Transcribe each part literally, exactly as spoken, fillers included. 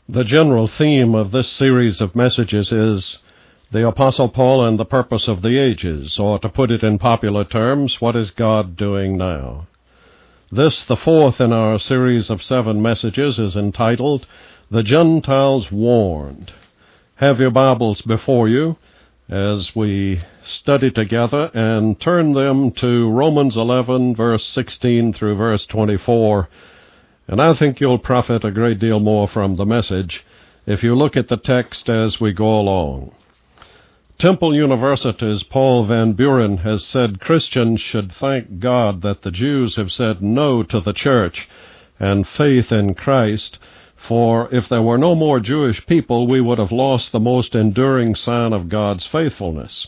The general theme of this series of messages is the Apostle Paul and the purpose of the ages, or to put it in popular terms, what is God doing now? This, the fourth in our series of seven messages, is entitled, The Gentiles Warned. Have your Bibles before you as we study together and turn them to Romans eleven, verse sixteen through verse twenty-four. And I think you'll profit a great deal more from the message if you look at the text as we go along. Temple University's Paul Van Buren has said Christians should thank God that the Jews have said no to the church and faith in Christ, for if there were no more Jewish people, we would have lost the most enduring sign of God's faithfulness.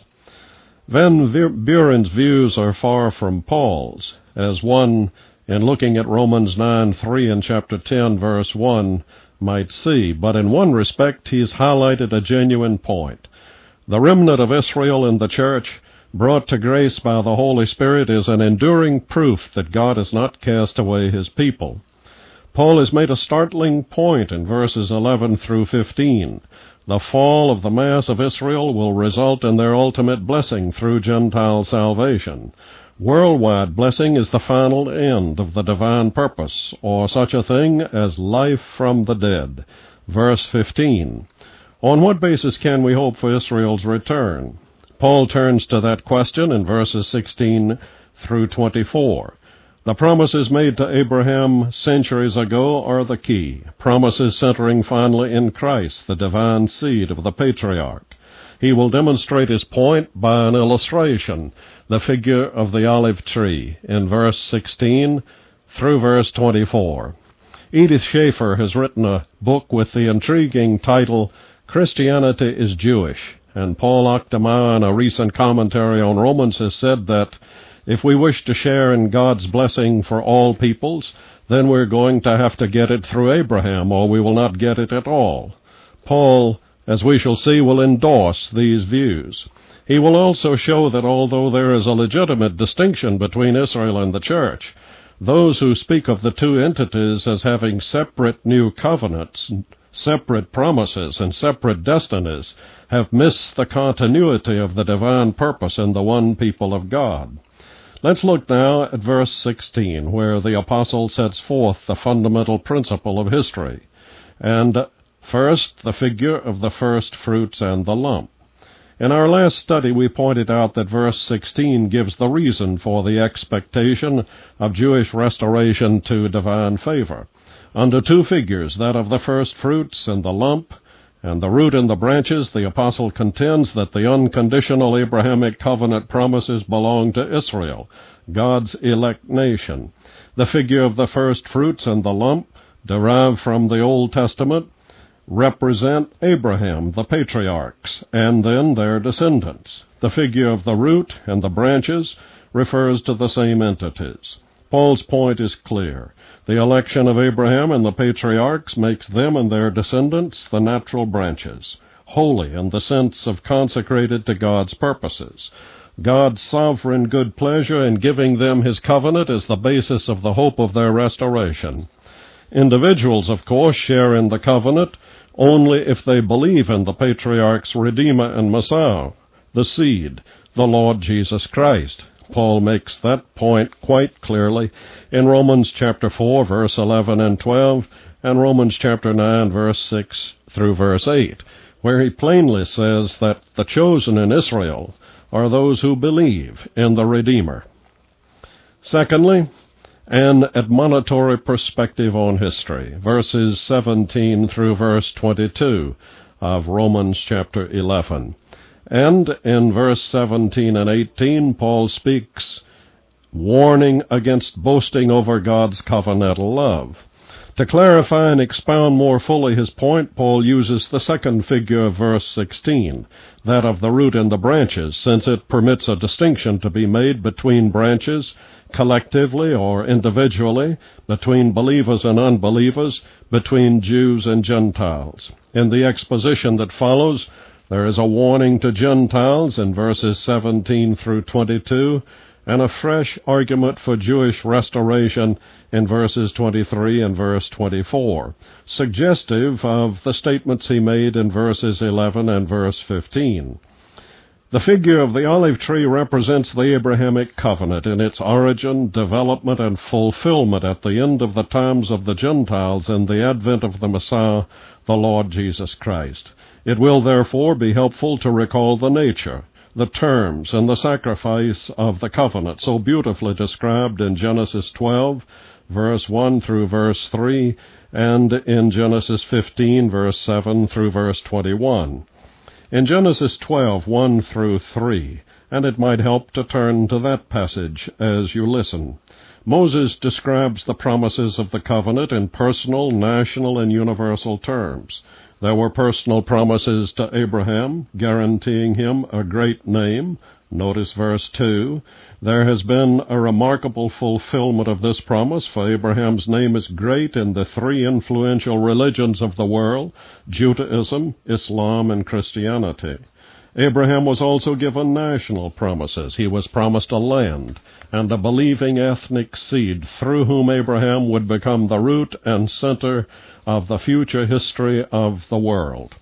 Van Buren's views are far from Paul's, as one in looking at Romans nine three and chapter ten, verse one, might see. But in one respect, he's highlighted a genuine point. The remnant of Israel in the church, brought to grace by the Holy Spirit, is an enduring proof that God has not cast away his people. Paul has made a startling point in verses eleven through fifteen. The fall of the mass of Israel will result in their ultimate blessing through Gentile salvation. Worldwide blessing is the final end of the divine purpose, or such a thing as life from the dead. Verse fifteen. On what basis can we hope for Israel's return? Paul turns to that question in verses sixteen through twenty-four. The promises made to Abraham centuries ago are the key, promises centering finally in Christ, the divine seed of the patriarch. He will demonstrate his point by an illustration, the figure of the olive tree, in verse sixteen through verse twenty-four. Edith Schaeffer has written a book with the intriguing title, Christianity is Jewish, and Paul Octomar, in a recent commentary on Romans, has said that if we wish to share in God's blessing for all peoples, then we're going to have to get it through Abraham, or we will not get it at all. Paul, as we shall see, will endorse these views. He will also show that although there is a legitimate distinction between Israel and the church, those who speak of the two entities as having separate new covenants, separate promises, and separate destinies have missed the continuity of the divine purpose in the one people of God. Let's look now at verse sixteen, where the apostle sets forth the fundamental principle of history. And first, the figure of the first fruits and the lump. In our last study, we pointed out that verse sixteen gives the reason for the expectation of Jewish restoration to divine favor. Under two figures, that of the first fruits and the lump, and the root and the branches, the apostle contends that the unconditional Abrahamic covenant promises belong to Israel, God's elect nation. The figure of the first fruits and the lump, derived from the Old Testament, represent Abraham, the patriarchs, and then their descendants. The figure of the root and the branches refers to the same entities. Paul's point is clear. The election of Abraham and the patriarchs makes them and their descendants the natural branches, holy in the sense of consecrated to God's purposes. God's sovereign good pleasure in giving them his covenant is the basis of the hope of their restoration. Individuals, of course, share in the covenant only if they believe in the patriarch's Redeemer and Messiah, the seed, the Lord Jesus Christ. Paul makes that point quite clearly in Romans chapter four, verse eleven and twelve, and Romans chapter nine, verse six through verse eight, where he plainly says that the chosen in Israel are those who believe in the Redeemer. Secondly, an admonitory perspective on history, verses seventeen through verse twenty-two of Romans chapter eleven. And in verse seventeen and eighteen, Paul speaks warning against boasting over God's covenantal love. To clarify and expound more fully his point, Paul uses the second figure of verse sixteen, that of the root and the branches, since it permits a distinction to be made between branches, collectively or individually, between believers and unbelievers, between Jews and Gentiles. In the exposition that follows, there is a warning to Gentiles in verses seventeen through twenty-two, and a fresh argument for Jewish restoration in verses twenty-three and verse twenty-four, suggestive of the statements he made in verses eleven and verse fifteen. The figure of the olive tree represents the Abrahamic covenant in its origin, development, and fulfillment at the end of the times of the Gentiles and the advent of the Messiah, the Lord Jesus Christ. It will therefore be helpful to recall the nature, the terms, and the sacrifice of the covenant so beautifully described in Genesis twelve, verse one through verse three, and in Genesis fifteen, verse seven through verse twenty-one. In Genesis twelve, one through three, and it might help to turn to that passage as you listen. Moses describes the promises of the covenant in personal, national, and universal terms. There were personal promises to Abraham, guaranteeing him a great name. Notice verse two. There has been a remarkable fulfillment of this promise, for Abraham's name is great in the three influential religions of the world, Judaism, Islam, and Christianity. Abraham was also given national promises. He was promised a land and a believing ethnic seed through whom Abraham would become the root and center of the future history of the world.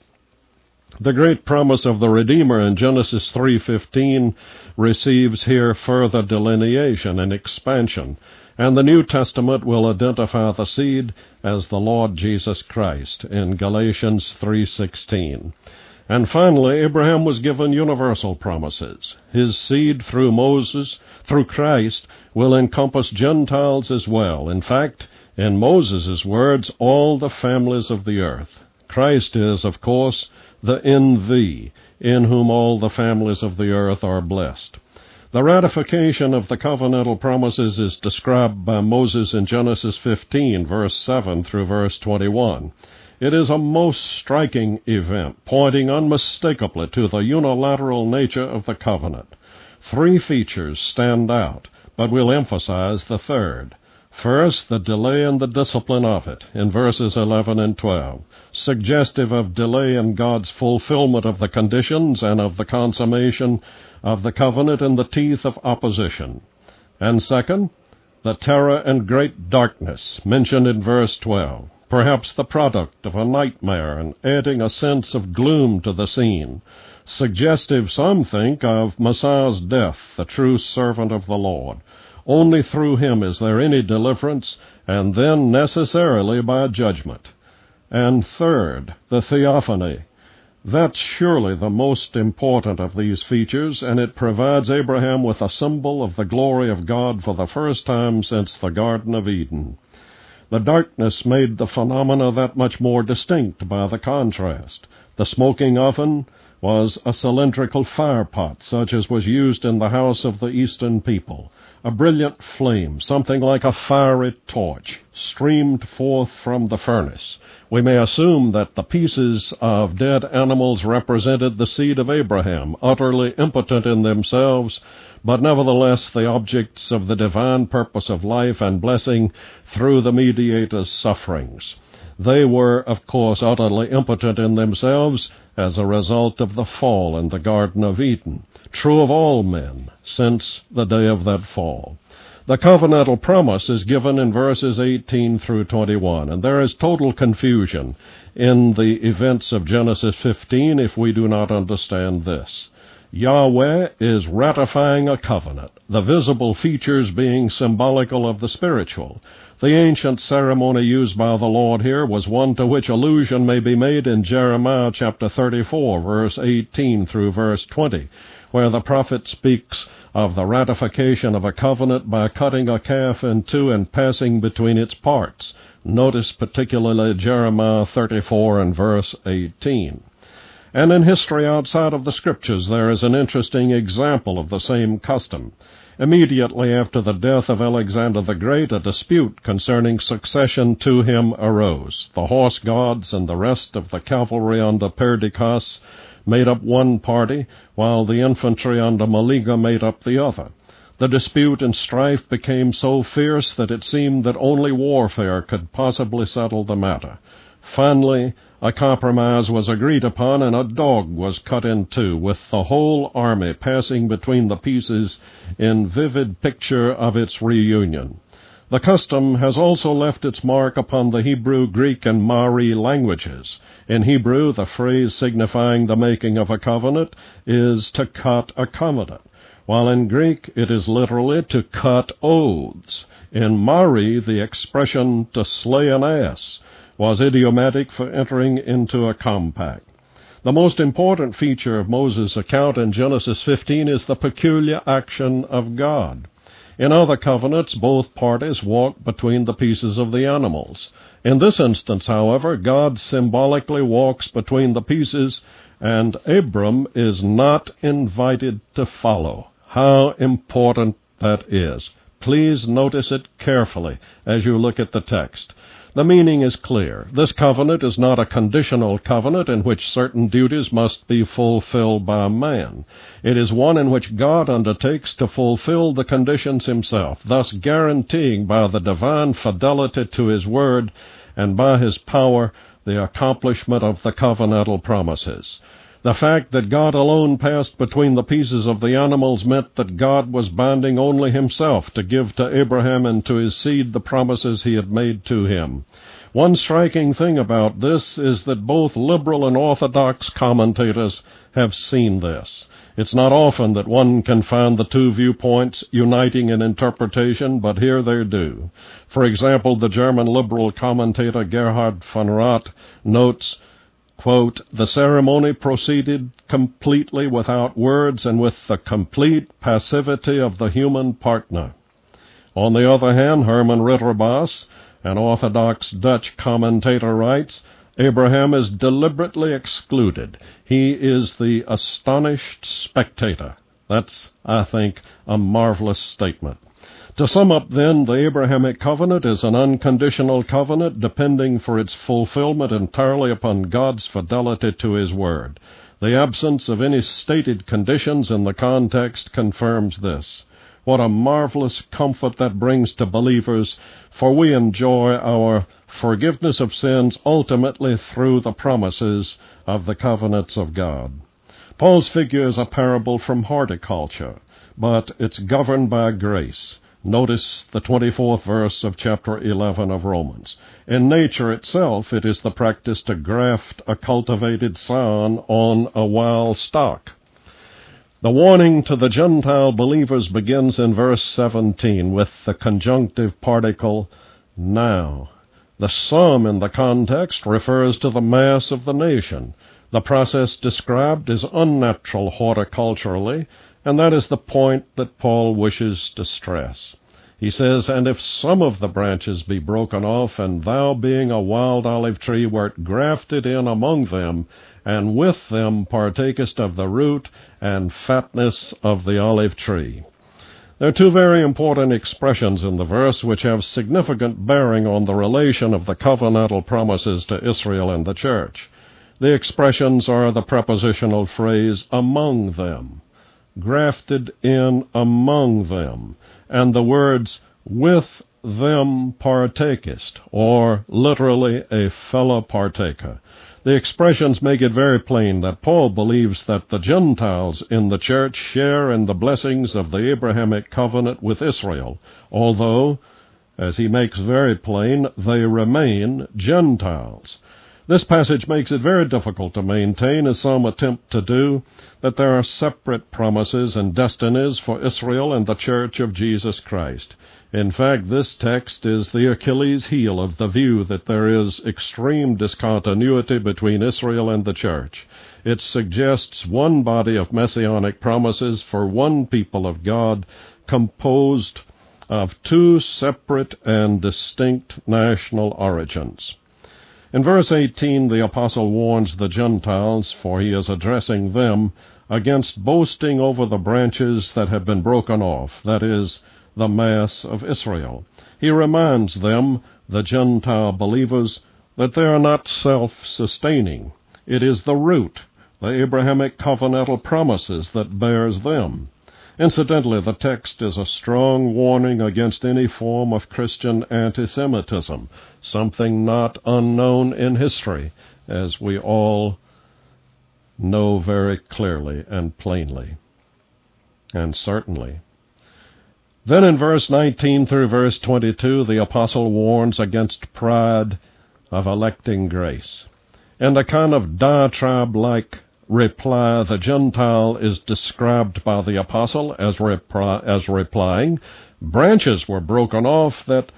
The great promise of the Redeemer in Genesis three fifteen receives here further delineation and expansion, and the New Testament will identify the seed as the Lord Jesus Christ in Galatians three sixteen. And finally, Abraham was given universal promises. His seed through Moses, through Christ, will encompass Gentiles as well. In fact, in Moses' words, all the families of the earth. Christ is, of course, the in thee, in whom all the families of the earth are blessed. The ratification of the covenantal promises is described by Moses in Genesis fifteen, verse seven through verse twenty-one. It is a most striking event, pointing unmistakably to the unilateral nature of the covenant. Three features stand out, but we'll emphasize the third. First, the delay and the discipline of it, in verses eleven and twelve, suggestive of delay in God's fulfillment of the conditions and of the consummation of the covenant in the teeth of opposition. And second, the terror and great darkness, mentioned in verse twelve, perhaps the product of a nightmare and adding a sense of gloom to the scene, suggestive, some think, of Messiah's death, the true servant of the Lord. Only through him is there any deliverance, and then necessarily by judgment. And third, the theophany. That's surely the most important of these features, and it provides Abraham with a symbol of the glory of God for the first time since the Garden of Eden. The darkness made the phenomena that much more distinct by the contrast. The smoking oven was a cylindrical firepot, such as was used in the house of the Eastern people. A brilliant flame, something like a fiery torch, streamed forth from the furnace. We may assume that the pieces of dead animals represented the seed of Abraham, utterly impotent in themselves, but nevertheless the objects of the divine purpose of life and blessing through the mediator's sufferings. They were, of course, utterly impotent in themselves as a result of the fall in the Garden of Eden, true of all men since the day of that fall. The covenantal promise is given in verses eighteen through twenty-one, and there is total confusion in the events of Genesis fifteen if we do not understand this. Yahweh is ratifying a covenant, the visible features being symbolical of the spiritual. The ancient ceremony used by the Lord here was one to which allusion may be made in Jeremiah chapter thirty-four, verse eighteen through verse twenty, where the prophet speaks of the ratification of a covenant by cutting a calf in two and passing between its parts. Notice particularly Jeremiah thirty-four and verse eighteen. And in history outside of the Scriptures there is an interesting example of the same custom. Immediately after the death of Alexander the Great, a dispute concerning succession to him arose. The horse gods and the rest of the cavalry under Perdiccas made up one party, while the infantry under Maliga made up the other. The dispute and strife became so fierce that it seemed that only warfare could possibly settle the matter. Finally, A compromise was agreed upon, and a dog was cut in two, with the whole army passing between the pieces in vivid picture of its reunion. The custom has also left its mark upon the Hebrew, Greek, and Mari languages. In Hebrew, the phrase signifying the making of a covenant is to cut a covenant, while in Greek it is literally to cut oaths. In Mari, the expression to slay an ass was idiomatic for entering into a compact. The most important feature of Moses' account in Genesis fifteen is the peculiar action of God. In other covenants, both parties walk between the pieces of the animals. In this instance, however, God symbolically walks between the pieces, and Abram is not invited to follow. How important that is. Please notice it carefully as you look at the text. The meaning is clear. This covenant is not a conditional covenant in which certain duties must be fulfilled by man. It is one in which God undertakes to fulfill the conditions himself, thus guaranteeing by the divine fidelity to his word and by his power the accomplishment of the covenantal promises. The fact that God alone passed between the pieces of the animals meant that God was binding only himself to give to Abraham and to his seed the promises he had made to him. One striking thing about this is that both liberal and orthodox commentators have seen this. It's not often that one can find the two viewpoints uniting in interpretation, but here they do. For example, the German liberal commentator Gerhard von Rath notes, quote, "The ceremony proceeded completely without words and with the complete passivity of the human partner." On the other hand, Herman Ritterbaas, an Orthodox Dutch commentator, writes, "Abraham is deliberately excluded. He is the astonished spectator." That's, I think, a marvelous statement. To sum up, then, the Abrahamic covenant is an unconditional covenant depending for its fulfillment entirely upon God's fidelity to his word. The absence of any stated conditions in the context confirms this. What a marvelous comfort that brings to believers, for we enjoy our forgiveness of sins ultimately through the promises of the covenants of God. Paul's figure is a parable from horticulture, but it's governed by grace. Notice the twenty-fourth verse of chapter eleven of Romans. In nature itself, it is the practice to graft a cultivated scion on a wild stock. The warning to the Gentile believers begins in verse seventeen with the conjunctive particle, now. The some in the context refers to the mass of the nation. The process described is unnatural horticulturally, and that is the point that Paul wishes to stress. He says, "And if some of the branches be broken off, and thou being a wild olive tree wert grafted in among them, and with them partakest of the root and fatness of the olive tree." There are two very important expressions in the verse which have significant bearing on the relation of the covenantal promises to Israel and the church. The expressions are the prepositional phrase, among them, grafted in among them, and the words, with them partakest, or literally a fellow partaker. The expressions make it very plain that Paul believes that the Gentiles in the church share in the blessings of the Abrahamic covenant with Israel, although, as he makes very plain, they remain Gentiles. This passage makes it very difficult to maintain, as some attempt to do, that there are separate promises and destinies for Israel and the Church of Jesus Christ. In fact, this text is the Achilles heel of the view that there is extreme discontinuity between Israel and the Church. It suggests one body of messianic promises for one people of God composed of two separate and distinct national origins. In verse eighteen, the apostle warns the Gentiles, for he is addressing them, against boasting over the branches that have been broken off, that is, the mass of Israel. He reminds them, the Gentile believers, that they are not self-sustaining. It is the root, the Abrahamic covenantal promises, that bears them. Incidentally, the text is a strong warning against any form of Christian anti-Semitism, something not unknown in history, as we all know very clearly and plainly and certainly. Then in verse nineteen through verse twenty-two, the apostle warns against pride of electing grace. In a kind of diatribe-like reply, the Gentile is described by the apostle as, reply, as replying, branches were broken off that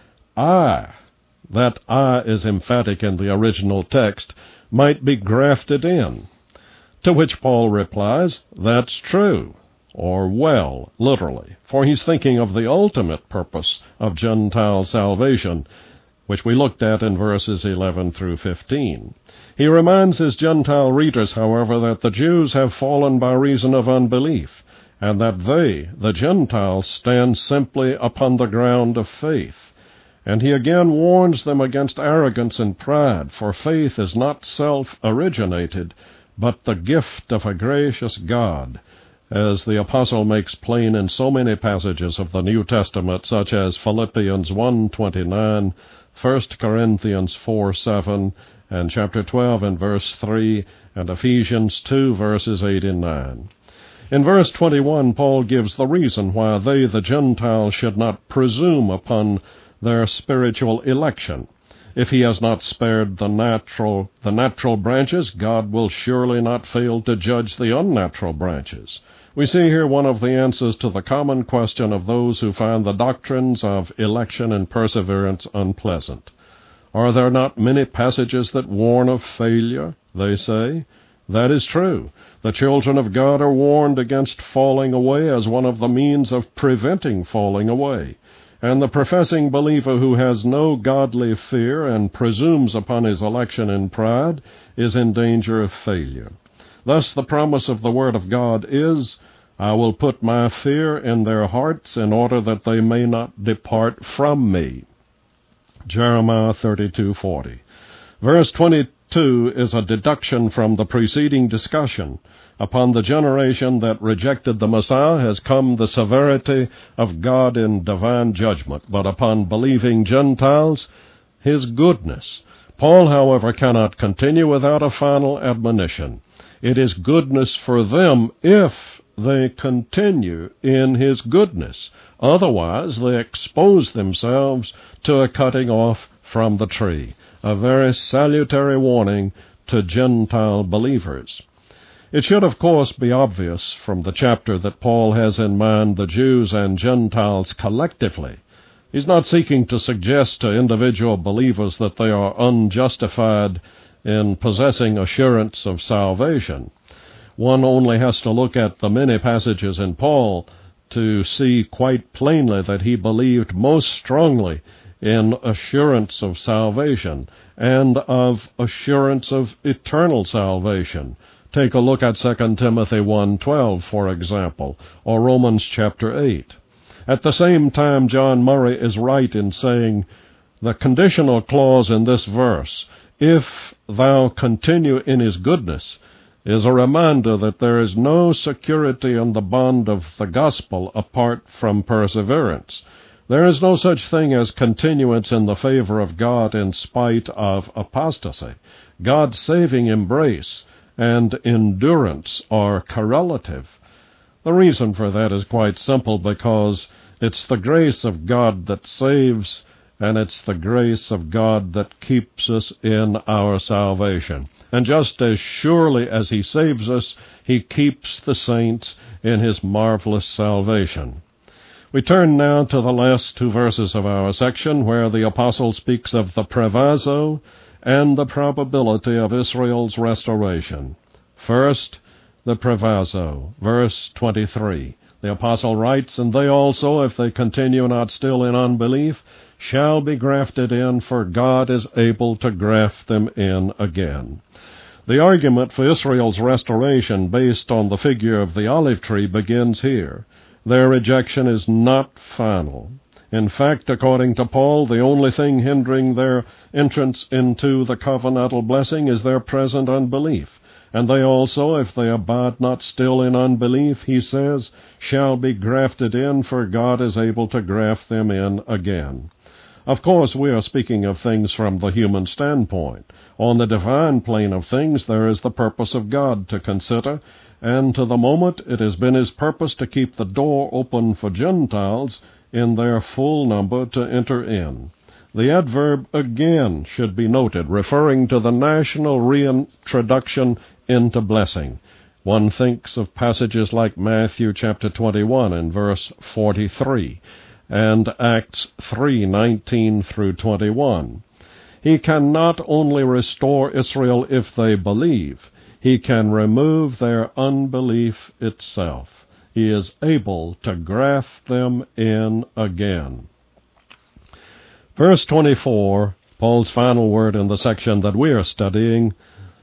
I, that I is emphatic in the original text, might be grafted in. To which Paul replies, that's true, or well, literally, for he's thinking of the ultimate purpose of Gentile salvation, which we looked at in verses eleven through fifteen. He reminds his Gentile readers, however, that the Jews have fallen by reason of unbelief, and that they, the Gentiles, stand simply upon the ground of faith. And he again warns them against arrogance and pride, for faith is not self-originated, but the gift of a gracious God, as the apostle makes plain in so many passages of the New Testament, such as Philippians one twenty-nine, First Corinthians four seven, and chapter twelve and verse three, and Ephesians two verses eight and nine. In verse twenty-one, Paul gives the reason why they, the Gentiles, should not presume upon their spiritual election. If he has not spared the natural, the natural branches, God will surely not fail to judge the unnatural branches. We see here one of the answers to the common question of those who find the doctrines of election and perseverance unpleasant. Are there not many passages that warn of failure, they say? That is true. The children of God are warned against falling away as one of the means of preventing falling away. And the professing believer who has no godly fear and presumes upon his election in pride is in danger of failure. Thus the promise of the Word of God is, I will put my fear in their hearts in order that they may not depart from me. Jeremiah thirty-two forty. Verse twenty-two is a deduction from the preceding discussion. Upon the generation that rejected the Messiah has come the severity of God in divine judgment, but upon believing Gentiles, his goodness. Paul, however, cannot continue without a final admonition. It is goodness for them if they continue in his goodness. Otherwise, they expose themselves to a cutting off from the tree. A very salutary warning to Gentile believers. It should, of course, be obvious from the chapter that Paul has in mind the Jews and Gentiles collectively. He's not seeking to suggest to individual believers that they are unjustified in possessing assurance of salvation. One only has to look at the many passages in Paul to see quite plainly that he believed most strongly in assurance of salvation and of assurance of eternal salvation. Take a look at Second Timothy one twelve, for example, or Romans chapter eight. At the same time, John Murray is right in saying the conditional clause in this verse, if thou continue in his goodness, is a reminder that there is no security in the bond of the gospel apart from perseverance. There is no such thing as continuance in the favor of God in spite of apostasy. God's saving embrace and endurance are correlative. The reason for that is quite simple, because it's the grace of God that saves, and it's the grace of God that keeps us in our salvation. And just as surely as he saves us, he keeps the saints in his marvelous salvation. We turn now to the last two verses of our section, where the apostle speaks of the proviso and the probability of Israel's restoration. First, the proviso, verse twenty-three. The apostle writes, and they also, if they continue not still in unbelief, shall be grafted in, for God is able to graft them in again. The argument for Israel's restoration based on the figure of the olive tree begins here. Their rejection is not final. In fact, according to Paul, the only thing hindering their entrance into the covenantal blessing is their present unbelief. And they also, if they abide not still in unbelief, he says, shall be grafted in, for God is able to graft them in again. Of course, we are speaking of things from the human standpoint. On the divine plane of things, there is the purpose of God to consider, and to the moment it has been his purpose to keep the door open for Gentiles in their full number to enter in. The adverb again should be noted, referring to the national reintroduction into blessing. One thinks of passages like Matthew chapter twenty-one and verse forty-three, and Acts three nineteen through twenty-one. He can not only restore Israel if they believe, he can remove their unbelief itself. He is able to graft them in again. Verse twenty-four, Paul's final word in the section that we are studying,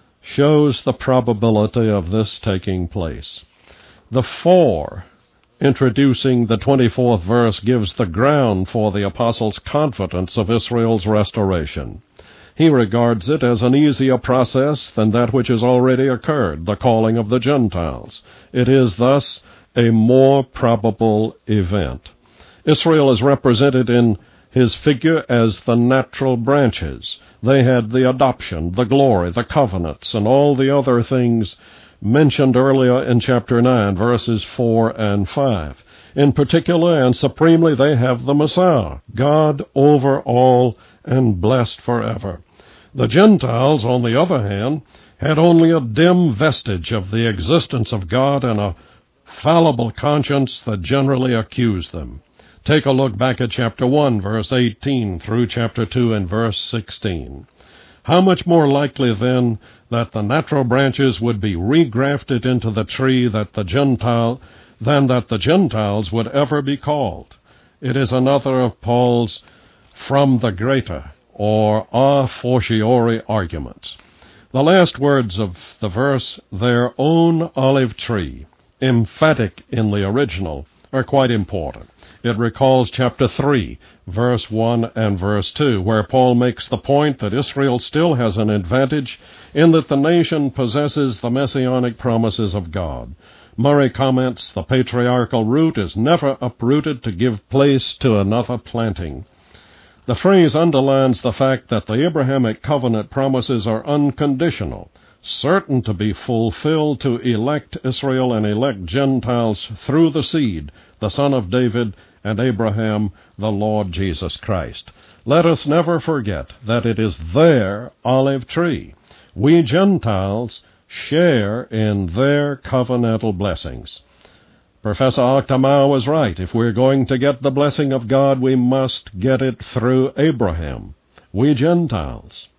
shows the probability of this taking place. The for, introducing the twenty-fourth verse, gives the ground for the apostle's confidence of Israel's restoration. He regards it as an easier process than that which has already occurred, the calling of the Gentiles. It is thus a more probable event. Israel is represented in his figure as the natural branches. They had the adoption, the glory, the covenants, and all the other things mentioned earlier in chapter nine, verses four and five. In particular and supremely, they have the Messiah, God over all and blessed forever. The Gentiles, on the other hand, had only a dim vestige of the existence of God and a fallible conscience that generally accused them. Take a look back at chapter one, verse eighteen, through chapter two and verse sixteen. How much more likely, then, that the natural branches would be regrafted into the tree that the Gentile, than that the Gentiles would ever be called? It is another of Paul's from the greater, or a fortiori arguments. The last words of the verse, their own olive tree, emphatic in the original, are quite important. It recalls chapter three, verse one and verse two, where Paul makes the point that Israel still has an advantage in that the nation possesses the messianic promises of God. Murray comments, the patriarchal root is never uprooted to give place to another planting. The phrase underlines the fact that the Abrahamic covenant promises are unconditional, certain to be fulfilled to elect Israel and elect Gentiles through the seed, the son of David, and Abraham, the Lord Jesus Christ. Let us never forget that it is their olive tree. We Gentiles share in their covenantal blessings. Professor Octomau was right. If we're going to get the blessing of God, we must get it through Abraham. We Gentiles.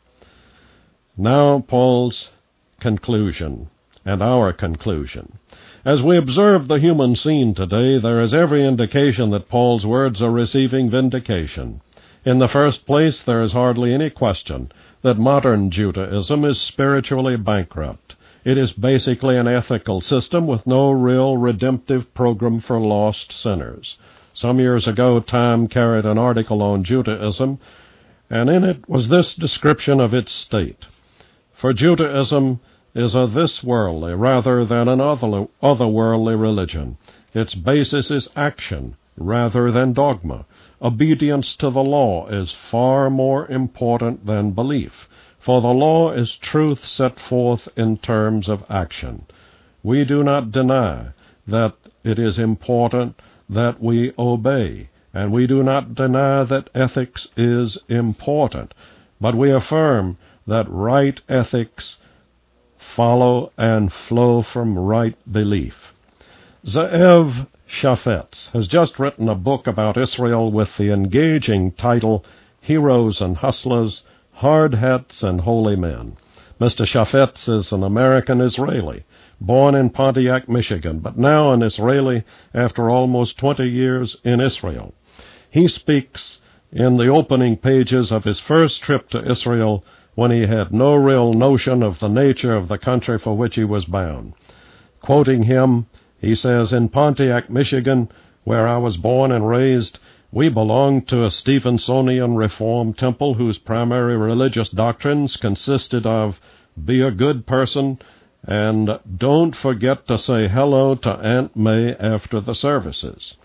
Now Paul's conclusion, and our conclusion. As we observe the human scene today, there is every indication that Paul's words are receiving vindication. In the first place, there is hardly any question that modern Judaism is spiritually bankrupt. It is basically an ethical system with no real redemptive program for lost sinners. Some years ago, Time carried an article on Judaism, and in it was this description of its state. For Judaism is a this-worldly rather than an other, otherworldly religion. Its basis is action rather than dogma. Obedience to the law is far more important than belief, for the law is truth set forth in terms of action. We do not deny that it is important that we obey, and we do not deny that ethics is important, but we affirm that right ethics follow and flow from right belief. Ze'ev Shafetz has just written a book about Israel with the engaging title, Heroes and Hustlers, Hard Hats and Holy Men. Mister Shafetz is an American-Israeli, born in Pontiac, Michigan, but now an Israeli after almost twenty years in Israel. He speaks in the opening pages of his first trip to Israel when he had no real notion of the nature of the country for which he was bound. Quoting him, he says, "In Pontiac, Michigan, where I was born and raised, we belonged to a Stevensonian Reformed temple whose primary religious doctrines consisted of be a good person and don't forget to say hello to Aunt May after the services.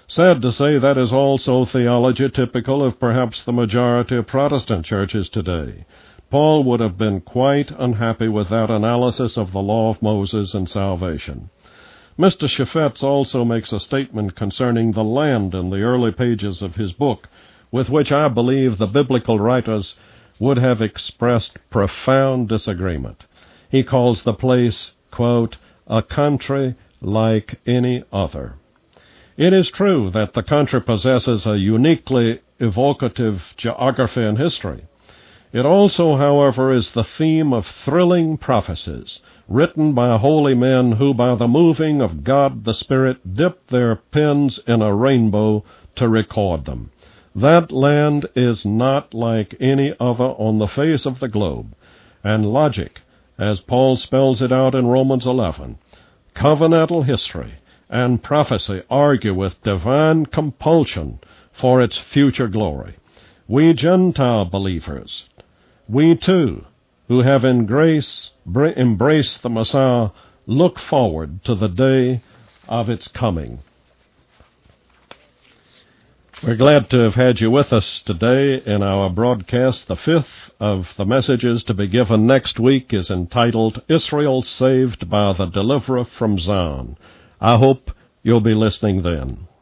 Sad to say, that is also theology typical of perhaps the majority of Protestant churches today. Paul would have been quite unhappy with that analysis of the law of Moses and salvation. Mister Chaffetz also makes a statement concerning the land in the early pages of his book, with which I believe the biblical writers would have expressed profound disagreement. He calls the place, quote, a country like any other. It is true that the country possesses a uniquely evocative geography and history. It also, however, is the theme of thrilling prophecies written by holy men who, by the moving of God the Spirit, dipped their pens in a rainbow to record them. That land is not like any other on the face of the globe, and logic, as Paul spells it out in Romans eleven, covenantal history, and prophecy argue with divine compulsion for its future glory. We Gentile believers, we too, who have in grace embraced the Messiah, look forward to the day of its coming. We're glad to have had you with us today in our broadcast. The fifth of the messages to be given next week is entitled, Israel Saved by the Deliverer from Zion. I hope you'll be listening then.